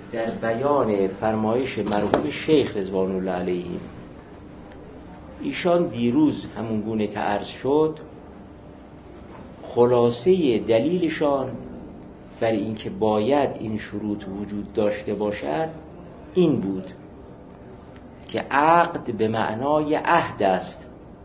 در بیان فرمایش مرحوم شیخ رضوان الله علیه، ایشان دیروز همون گونه که عرض شد خلاصه دلیلشان بر اینکه باید این شروط وجود داشته باشد این بود که عقد به معنای عهد است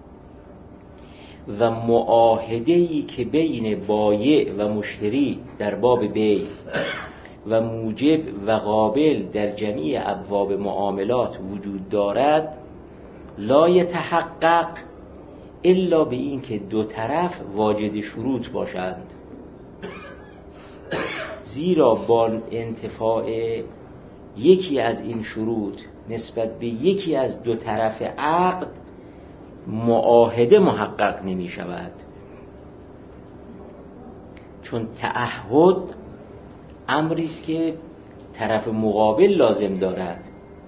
و معاهده‌ای که بین بایع و مشتری در باب بیع و موجب و قابل در جمیع ابواب معاملات وجود دارد لا یتحقق الا به این که دو طرف واجد شروط باشند، زیرا با انتفاع یکی از این شروط نسبت به یکی از دو طرف عقد معاهده محقق نمی شود، چون تعهد امری است که طرف مقابل لازم دارد.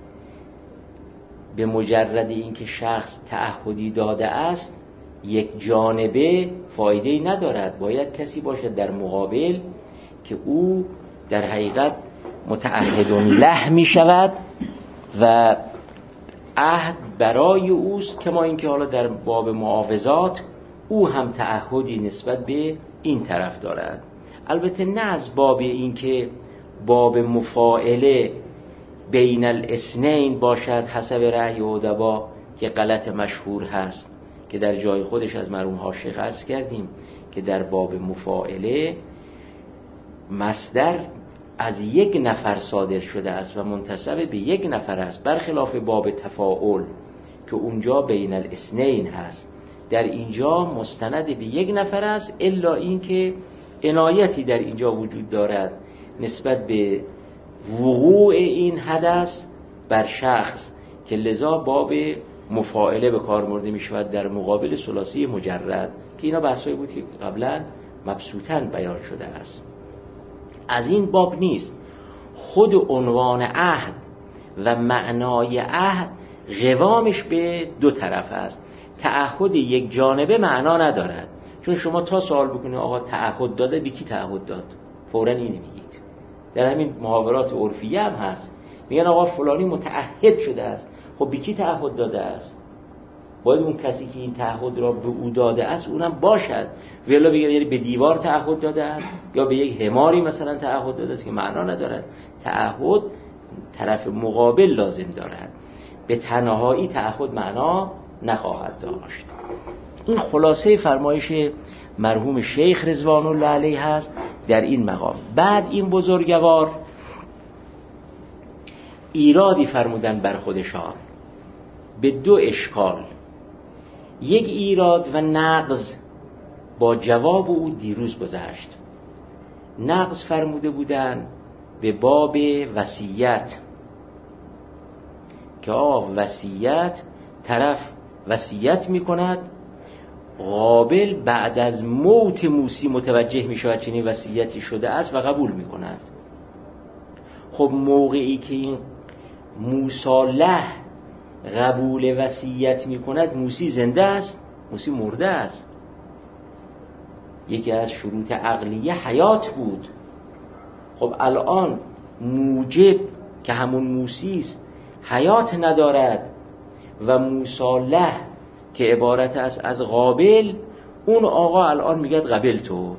به مجرد اینکه شخص تعهدی داده است یک جانبه فایده‌ای ندارد، باید کسی باشد در مقابل که او در حقیقت متعهد له می شود و عهد برای اوست، کما اینکه حالا در باب معاوضات او هم تعهدی نسبت به این طرف دارد. البته نه از باب اینکه باب مفاعله بین الاثنین باشد حسب رأی ادبا که غلط مشهور هست که در جای خودش از مرحوم حاشیه عرض کردیم که در باب مفاعله مصدر از یک نفر صادر شده است و منتسب به یک نفر است، برخلاف باب تفاعل که اونجا بین الاثنین هست، در اینجا مستند به یک نفر است، الا اینکه عنایتی در اینجا وجود دارد نسبت به وقوع این حدث بر شخص که لذا باب مفاعله به کار برده می شود در مقابل ثلاثی مجرد که اینا بحثایی بود که قبلا مبسوطاً بیان شده است. از این باب نیست، خود عنوان عهد و معنای عهد قوامش به دو طرف است. تعهد یک جانبه معنا ندارد، چون شما تا سوال بکنید آقا تعهد داده، به کی تعهد داد؟ فوراً اینو میگید. در همین محاورات عرفیه هم هست، میگن آقا فلانی متعهد شده است. خب به کی تعهد داده است؟ باید اون کسی که این تعهد را به او داده است اونم باشد، ولی بگه یعنی به دیوار تعهد داده است یا به یک حماری مثلا تعهد داده است که معنا ندارد. تعهد طرف مقابل لازم دارد، به تنهایی تعهد معنا نخواهد داشت. این خلاصه فرمایش مرحوم شیخ رضوان الله علیه هست در این مقام. بعد این بزرگوار ایرادی فرمودن بر خودشان به دو اشکال، یک ایراد و نقض با جواب او دیروز گذشت. نقض فرموده بودن به باب وصیت که وصیت طرف وصیت می کند، قابل بعد از موت موسی متوجه می شود چنین وصیتی شده است و قبول می کند. خب موقعی که این موصالح قبول وصیت می کند موسی زنده است؟ موسی مرده است. یکی از شروط عقلیه حیات بود. خب الان موجب که همون موسی است حیات ندارد و موصالح که عبارت است از قابل، اون آقا الان میگه قبل تو.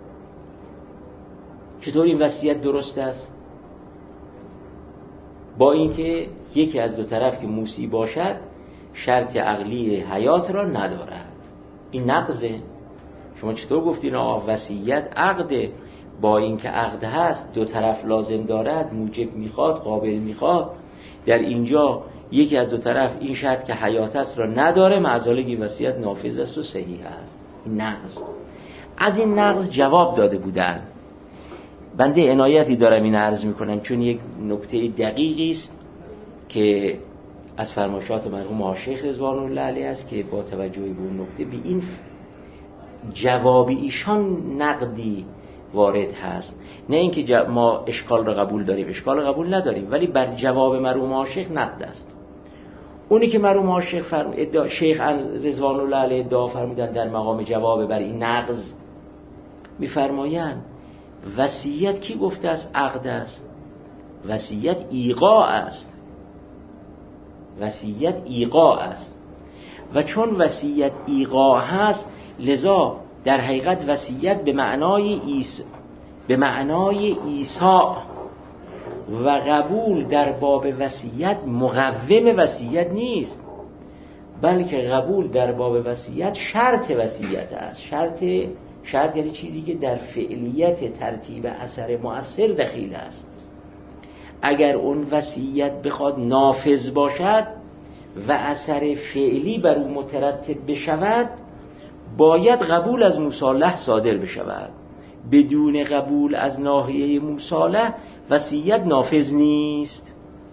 چطور این وصیت درست است؟ با اینکه یکی از دو طرف که موسی باشد شرط عقلی حیات را ندارد. این نقضه. شما چطور گفتین آقا وصیت عقده، با اینکه عقد هست دو طرف لازم دارد، موجب میخواد قابل میخواد، در اینجا یکی از دو طرف این شرط که حیات است را نداره، معزالگی وصیت نافذ است و صحیح است. این نقض. از این نقض جواب داده بودن. بنده عنایتی دارم این عرض میکنم چون یک نکته دقیقی است که از فرمایشات مرحوم شیخ رضوان الله علیه است که با توجه به اون نکته به این جواب ایشان نقدی وارد هست. نه اینکه ما اشکال را قبول داریم، اشکال را قبول نداریم، ولی بر جواب مرحوم شیخ نقد است. اونی که مرحوم شیخ رضوان الله علیه ادعا فرمودن در مقام جواب بر این نقض میفرمایند وصیت کی گفته است عقد است وصیت ایقاع است. وصیت ایقاع است و چون وصیت ایقاع هست، لذا در حقیقت وصیت به معنای ایساء و قبول در باب وصیت مقوم وصیت نیست، بلکه قبول در باب وصیت شرط وصیت است. شرط یعنی چیزی که در فعلیت ترتیب اثر مؤثر دخیل است. اگر اون وصیت بخواد نافذ باشد و اثر فعلی بر او مترتب بشود، باید قبول از مصالح صادر بشود. بدون قبول از ناحیه مصالح وصیت نافذ نیست.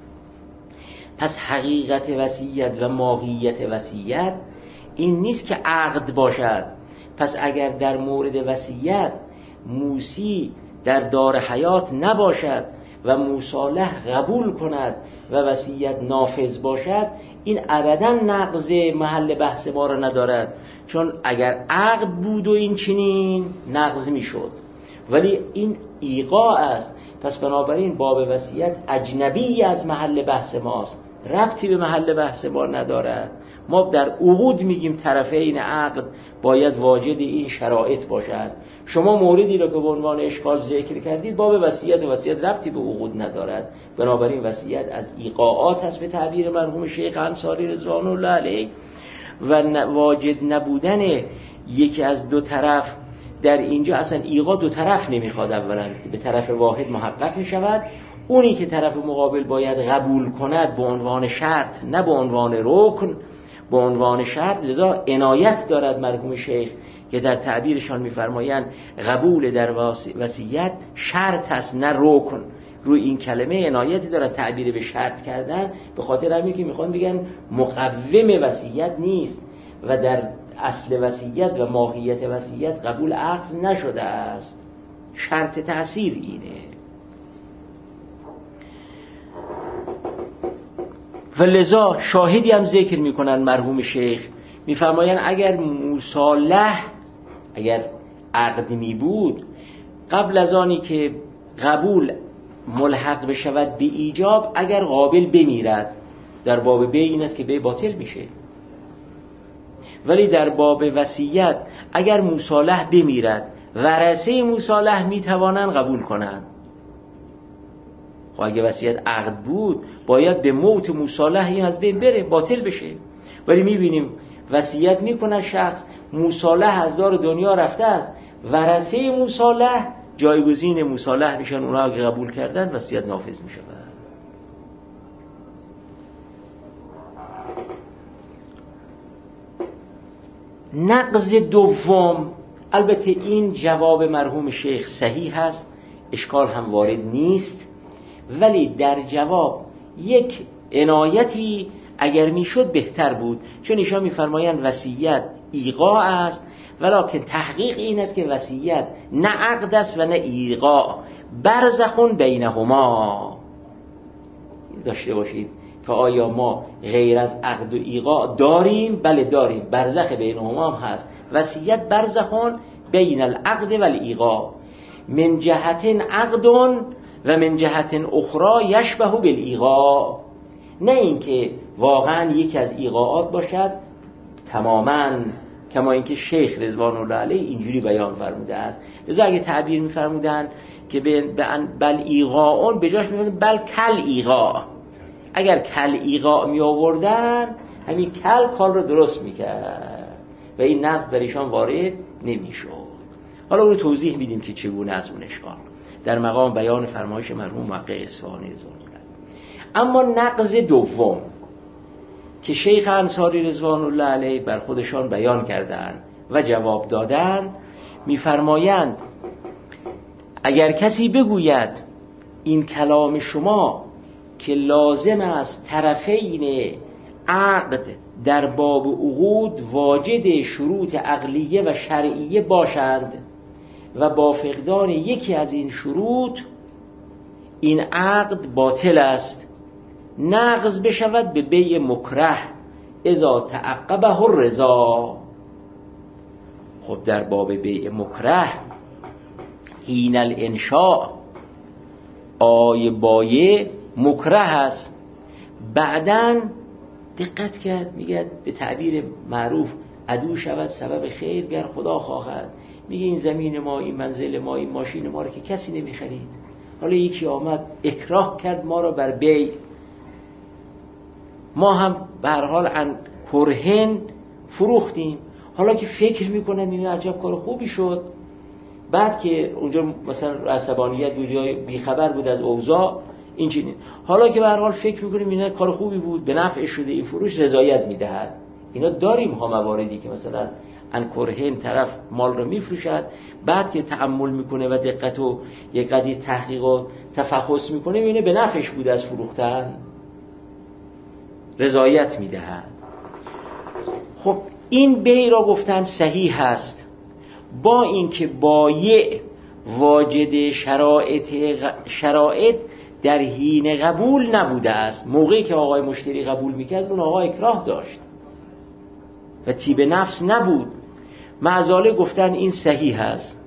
پس حقیقت وصیت و ماهیت وصیت این نیست که عقد باشد. پس اگر در مورد وصیت موسی در دار حیات نباشد و مصالح قبول کند و وصیت نافذ باشد، این ابداً نقض محل بحث ما را ندارد، چون اگر عقد بود و این چنین نقض میشد، ولی این ایقاع است. پس بنابراین باب وصیت اجنبی از محل بحث ماست، ربطی به محل بحث ما ندارد. ما در عقود میگیم طرفین عقد باید واجد این شرایط باشد. شما موردی را که به عنوان اشکال ذکر کردید، باب وصیت و وصیت ربطی به عقود ندارد. بنابراین وصیت از ایقاعات هست به تعبیر مرحوم شیخ انصاری رضوان الله علیه، و واجد نبودن یکی از دو طرف در اینجا، اصلا ایقاع دو طرف نمیخواد، اولا به طرف واحد محقق میشود. اونی که طرف مقابل باید قبول کند به عنوان شرط، نه به عنوان رکن، به عنوان شرط. لذا عنایت دارد مرحوم شیخ که در تعبیرشان میفرمایند قبول در وصیت شرط است نه رکن. روی این کلمه عنایتی دارد، تعبیر به شرط کردن، به خاطر همین که میخوان بگن مقوم وصیت نیست و در اصل وصیت و ماهیت وصیت قبول اخذ نشده است. شرط تأثیر اینه. و لذا شاهدی هم ذکر میکنن مرحوم شیخ، میفرمایند اگر مصالح، اگر عقد می بود قبل از آنی که قبول ملحق بشود به ایجاب، اگر قابل بمیرد، در باب بی این است که بی باطل میشه، ولی در باب وصیت اگر مصالح بمیرد ورثه مصالح میتوانند قبول کنند. خب اگه وصیت عقد بود باید به موت مصالح این از بین بره، باطل بشه، ولی میبینیم وصیت میکنه شخص، مصالح از دار دنیا رفته است، ورثه مصالح جایگزین مصالح میشن، اونها که قبول کردن وصیت نافذ میشه. نقض دوم، البته این جواب مرحوم شیخ صحیح است، اشکال هم وارد نیست، ولی در جواب یک عنایتی اگر میشد بهتر بود، چون ایشان میفرمایند وصیت ایقاع است، ولکن تحقیق این است که وصیت نه عقد است و نه ایقاع، برزخون بینهما. داشته باشید که آیا ما غیر از عقد و ایقاع داریم؟ بله داریم، برزخ بینهما هم هست. وصیت برزخون بین العقد و الایقاع، من جهت عقد و من جهت اخرى یشبه بالایقاع. نه اینکه واقعا یکی از ایقاعات باشد تماما، کما اینکه شیخ رضوان الله علیه اینجوری بیان فرموده است. لذا اگه تعبیر می‌فرمودن که بل ایقاعون، به جاش می‌فرمودن بل کل ایقاع. اگر کل ایقاع می آوردن، همین کل کار رو درست میکرد و این نقد در ایشان وارد نمیشد. حالا رو توضیح میدیم که چگونه از اون اشکال در مقام بیان فرمایش مرحوم محقق اصفهانی رضوان الله. اما نقض دوم که شیخ انصاری رضوان الله علیه بر خودشان بیان کردند و جواب دادند، میفرمایند اگر کسی بگوید این کلام شما که لازم است طرفین عقد در باب عقود واجد شروط عقلیه و شرعیه باشند و با فقدان یکی از این شروط این عقد باطل است، نقض بشود به بیع مکره اذا تعقبه الرضا. خب در باب بیع مکره حین الانشاء آی بایه مکره است. بعداً دقت کرد، میگه به تعبیر معروف عدو شود سبب خیر گر خدا خواهد. میگه این زمین ما، این منزل ما، این ماشین ما رو که کسی نمیخرید، حالا یکی آمد اکراه کرد ما را بر بیع، ما هم به هر حال عن کرهن فروختیم. حالا که فکر میکنم این عجب کار خوبی شد، بعد که اونجا مثلا عصبانیت بود یا بیخبر بود از اوضاع اینجوری، حالا که به هر حال فکر میکنیم این کار خوبی بود، به نفع شده این فروش، رضایت میدهد. اینا داریم ها مواردی که مثلا ان کرهن طرف مال رو میفروشد، بعد که تأمل میکنه و دقت و یک قدری تحقیق و تفحص میکنه میبینه به نفعش بوده از فروختن، رضایت میدهد. خب این بیع را گفتن صحیح هست، با اینکه بایع واجد شرایط در حین قبول نبوده است. موقعی که آقای مشتری قبول میکرد اون آقا اکراه داشت و طیب نفس نبود، معذاله گفتن این صحیح است.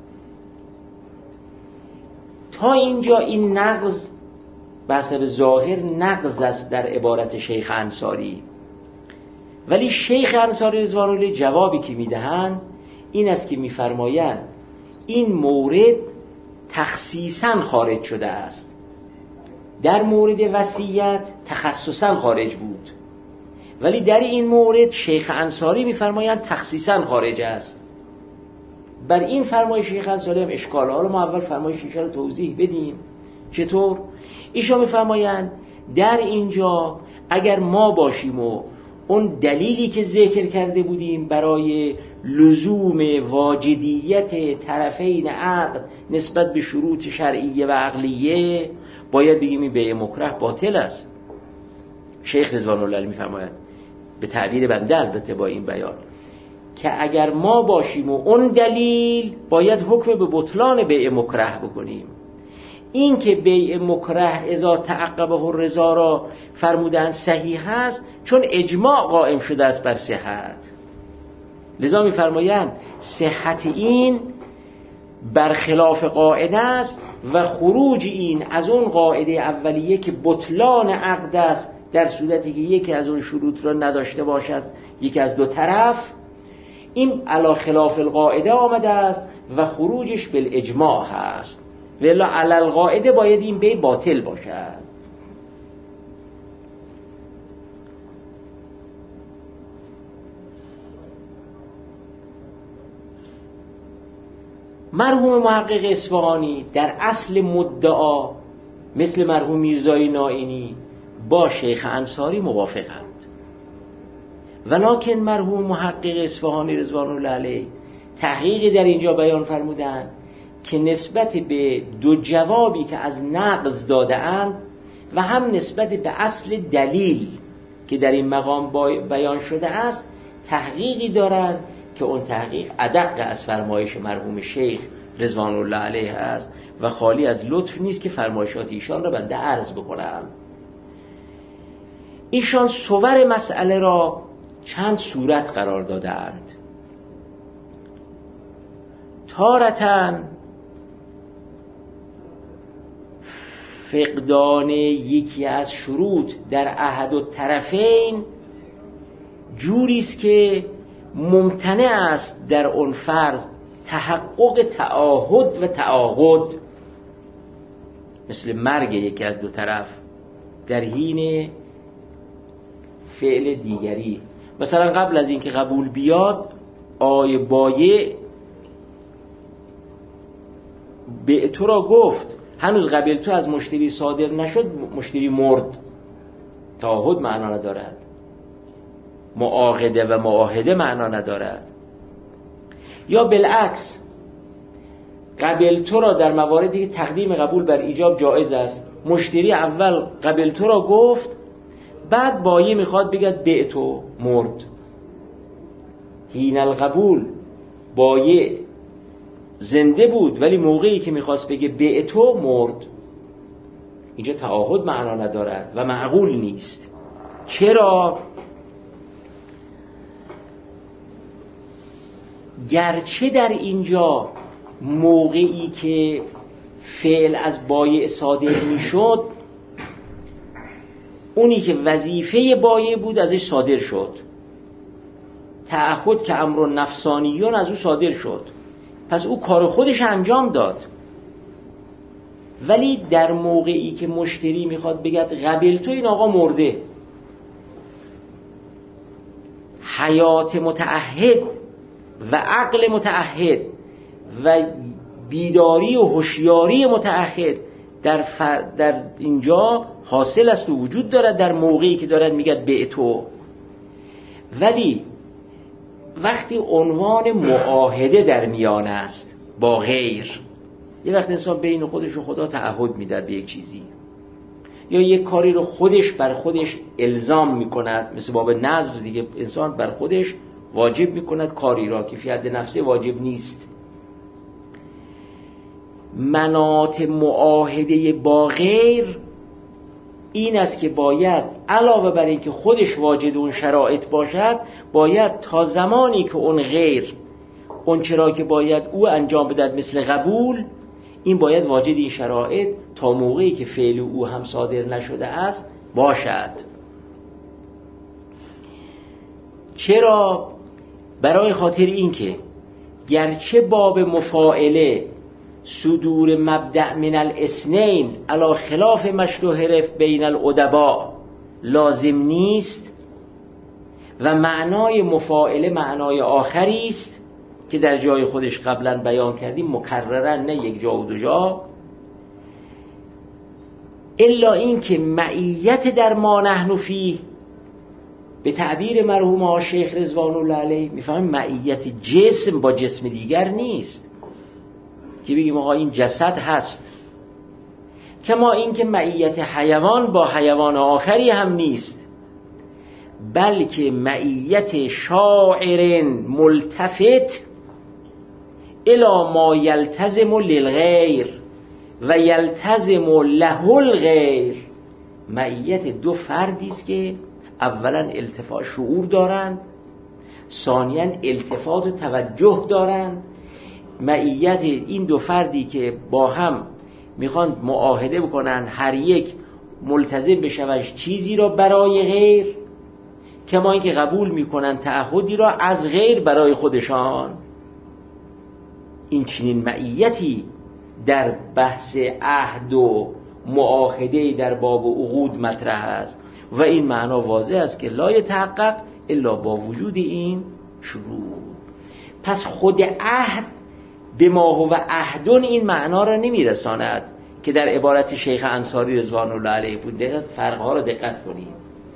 تا اینجا این نقض به حسب ظاهر نقض است در عبارت شیخ انصاری، ولی شیخ انصاری رضوان الله جوابی که میدهند این است که میفرمایند این مورد تخصیصاً خارج شده است، در مورد وصیت تخصصاً خارج بود، ولی در این مورد شیخ انصاری میفرمایند تخصیصاً خارج است. بر این فرمایش شیخ انصاری هم اشکال. حالا ما اول فرمایش ایشان رو توضیح بدیم. چطور؟ ایشان میفرمایند در اینجا اگر ما باشیم و اون دلیلی که ذکر کرده بودیم برای لزوم واجدیت طرفین عقد نسبت به شروط شرعیه و عقلیه، باید بگیم این بیع مکره باطل است. شیخ رضوان الله علیه میفرماید به تعبیر بنده البته با این بیان که اگر ما باشیم و اون دلیل، باید حکم به بطلان بیع مکره بکنیم. این که بیع مکره اذا تعقبه الرضا را فرمودن صحیح است چون اجماع قائم شده است بر صحت. لذا می‌فرمایند صحت این برخلاف قاعده است و خروج این از اون قاعده اولیه که بطلان عقد است در صورتی که یکی از اون شروط را نداشته باشد یکی از دو طرف، این علی خلاف القاعده آمده است و خروجش بالاجماع هست، ولی علی القاعده باید این بیع باطل باشد. مرحوم محقق اصفهانی در اصل مدعا مثل مرحوم میرزایی نائینی با شیخ انصاری موافقند، ولکن مرحوم محقق اصفهانی رضوان الله علیه تحقیقی در اینجا بیان فرمودند که نسبت به دو جوابی که از نقض داده اند و هم نسبت به اصل دلیل که در این مقام بیان شده است تحقیقی دارند که اون تحقیق ادق از فرمایش مرحوم شیخ رضوان الله علیه است و خالی از لطف نیست که فرمایشات ایشان را بنده عرض بکنم. ایشان صور مسئله را چند صورت قرار دادند. تارتاً فقدان یکی از شروط در احد الطرفین جوری است که ممتنع است در اون فرض تحقق تعاهد و تعاقد، مثل مرگ یکی از دو طرف در حین فعل دیگری. مثلا قبل از اینکه قبول بیاد آی بایع به تو را گفت هنوز قبل تو از مشتری صادر نشد، مشتری مرد، تعاهد معنا ندارد، معاقده و معاهده معنا ندارد. یا بالعکس قبل تو را در مواردی که تقدیم قبول بر ایجاب جایز است، مشتری اول قبل تو را گفت بعد بایع میخواد بگه به تو مرد، حین القبول بایع زنده بود ولی موقعی که میخواست بگه به تو مرد، اینجا تعاهد معنا ندارد و معقول نیست. چرا؟ گرچه در اینجا موقعی که فعل از بایع صادر میشد، اونی که وظیفه بایع بود ازش صادر شد. تعهد که امر نفسانیون از او صادر شد، پس او کار خودش انجام داد. ولی در موقعی که مشتری میخواد بگد قبل تو، این آقا مرده، حیات متعهد و عقل متعهد و بیداری و هوشیاری متعهد در اینجا حاصل است و وجود دارد در موقعی که دارد میگه به تو. ولی وقتی عنوان معاهده در میان است با غیر، یه وقت انسان بین خودش و خدا تعهد میده به یک چیزی، یا یک کاری رو خودش بر خودش الزام میکند، مثل باب نذر دیگه، انسان بر خودش واجب میکند کاری را که فی حد نفسه واجب نیست. مناط معاهده با غیر این است که باید علاوه بر این که خودش واجد اون شرایط باشد، باید تا زمانی که اون غیر اون چرا که باید او انجام بدهد مثل قبول، این باید واجد این شرایط تا موقعی که فعل او هم صادر نشده است باشد. چرا؟ برای خاطر این که گرچه باب مفاعله صدور مبدأ من الاثنین علی خلاف مشروع حرف بین الادباء لازم نیست و معنای مفاعله معنای آخری است که در جای خودش قبلا بیان کردیم مکررن، نه یک جا و دو جا، الا این که معیت در ما نحن فیه به تعبیر مرحوم آقا شیخ رضوان الله علیه میفهمیم معیت جسم با جسم دیگر نیست که بگیم آقا این جسد هست، کما این که معیت حیوان با حیوان آخری هم نیست، بلکه معیت شاعر ملتفت الی ما یلتزم للغیر و یلتزم له الغیر، معیت دو فردی است که اولا التفات شعور دارند، ثانیاً التفات و توجه دارند. معیت این دو فردی که با هم میخوان معاهده بکنن، هر یک ملتزم بشود چیزی را برای غیر، کما اینکه قبول میکنن تعهدی را از غیر برای خودشان. این چنین معیتی در بحث عهد و معاهده در باب عقود مطرح است و این معنا واضح است که لا یتحقق الا با وجود این شروط. پس خود عهد به ما هو عهدون این معنا را نمیرساند که در عبارت شیخ انصاری رضوان الله علیه بود. دقیق فرقها را دقت کنید.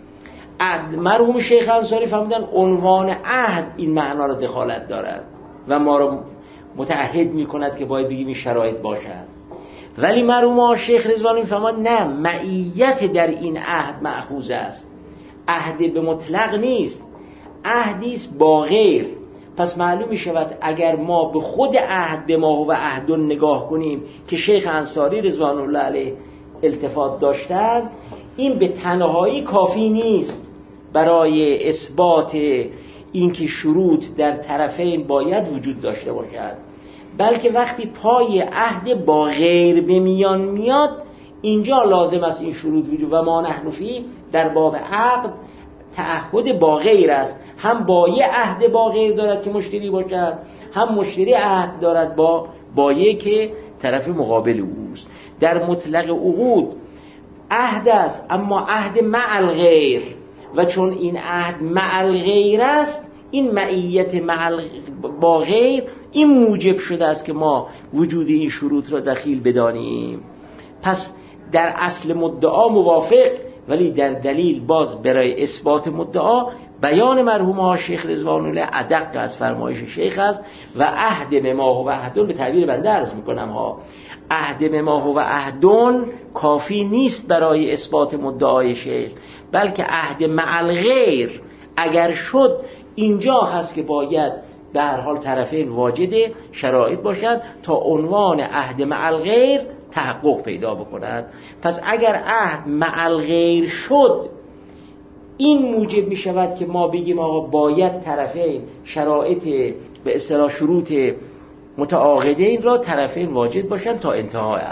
مرحوم شیخ انصاری فهمیدن عنوان عهد این معنا را دخالت دارد و ما را متعهد میکند که باید بگیم این شرایط باشد، ولی مرحوم شیخ رضوان میفهمد نه، معیت در این عهد مأخوذ است. عهد به مطلق نیست، عهدی است با غیر. پس معلوم می شود اگر ما به خود عهد به ما و عهدون نگاه کنیم که شیخ انصاری رضوان الله علیه التفات داشتند، این به تنهایی کافی نیست برای اثبات اینکه شروط در طرفین باید وجود داشته باشد، بلکه وقتی پای عهد با غیر به میان میاد، اینجا لازم است این شروط وجود. و ما نحن فیه در باب عقد تعهد با غیر است، هم بایع عهد با غیر دارد که مشتری باشد، هم مشتری عهد دارد با بایع که طرف مقابل اوست. در مطلق عقود عهد است، اما عهد مع الغیر، و چون این عهد مع الغیر است، این معیت با غیر این موجب شده است که ما وجود این شروط را دخیل بدانیم. پس در اصل مدعا موافق، ولی در دلیل باز برای اثبات مدعا بیان مرحوم ها شیخ رضوان الله ادق از فرمایش شیخ است و عهد ما و عهدون به تعبیر بنده عرض میکنم ها، عهد ما و عهدون کافی نیست برای اثبات مدعای شیخ، بلکه عهد مع الغیر اگر شد، اینجا هست که باید به هر حال طرفین واجد شرایط باشد تا عنوان عهد مع الغیر تحقق پیدا بکند. پس اگر عهد مع الغیر شد، این موجب می شود که ما بگیم آقا باید طرفین شرایط به اصطلاح شروط متعاقدین را طرفین واجد باشن تا انتهای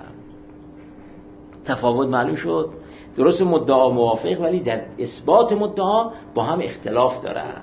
تفاوت معلوم شد. درست مدعا موافق، ولی در اثبات مدعا با هم اختلاف دارند.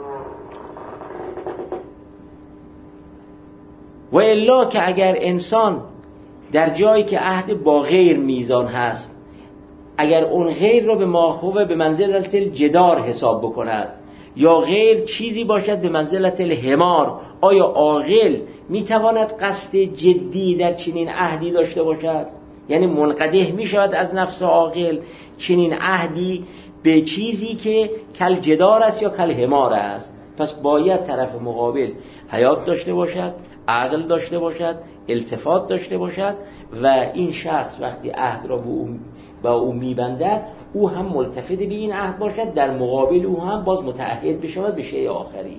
و الا که اگر انسان در جایی که عهد با غیر میزان هست، اگر اون غیر را به ماخوه به منزلت الجدار حساب بکند یا غیر چیزی باشد به منزلت الحمار، آیا عاقل میتواند قصد جدی در چنین عهدی داشته باشد؟ یعنی منقدح میشود از نفس عاقل چنین عهدی به چیزی که کل جدار است یا کل حمار است. پس باید طرف مقابل حیات داشته باشد، عقل داشته باشد، التفات داشته باشد و این شخص وقتی عهد را با او میبندد او هم ملتفت به این عهد باشد، در مقابل او هم باز متعهد بشود به شیء آخری.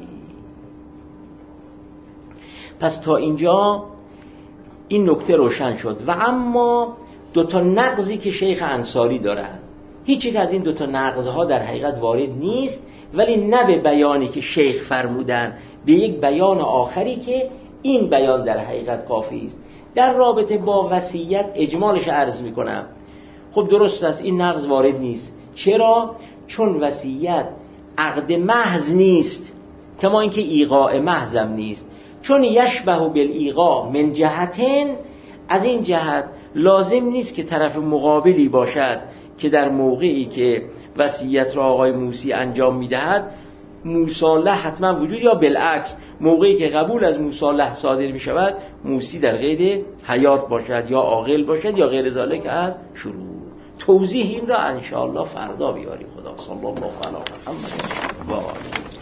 پس تا اینجا این نکته روشن شد. و اما دوتا نقضی که شیخ انصاری دارند، هیچ یک از این دوتا نقضها در حقیقت وارد نیست، ولی نه به بیانی که شیخ فرمودن، به یک بیان آخری که این بیان در حقیقت کافی است. در رابطه با وصیت اجمالش عرض میکنم. خب درست است این نقض وارد نیست. چرا؟ چون وصیت عقد محض نیست، کما اینکه ایقاع محضم نیست. چون یشبه بالایقاع من جهتین، از این جهت لازم نیست که طرف مقابلی باشد که در موقعی که وصیت را آقای موسی انجام میدهد مصالحه حتما وجود، یا بالعکس موقعی که قبول از مصالحه صادر می شود موسی در قید حیات باشد یا عاقل باشد یا غیر ذالک از شروع. توضیح این را ان شاء الله فردا بیاریم. خدا صلی الله علیه و آله.